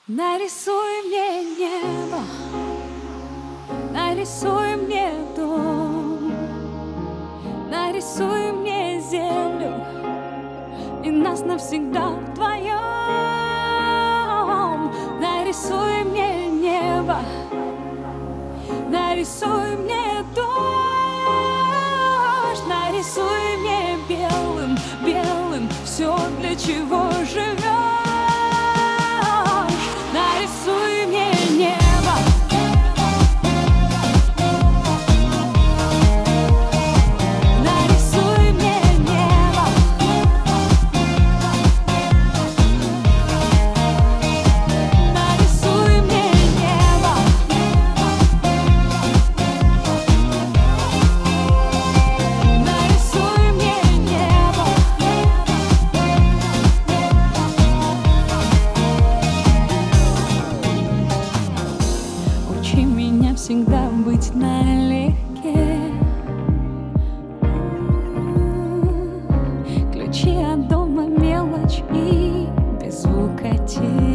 Нарисуй мне небо, нарисуй мне дом, нарисуй мне землю и нас навсегда вдвоем. Нарисуй мне небо, нарисуй мне дождь, нарисуй мне белым, белым все, для чего живешь. Нарисуй мне небо, нарисуй мне небо, нарисуй мне небо, нарисуй мне небо. Учи меня всегда быть налегке. Ключи от дома, мелочь и без звука тихо.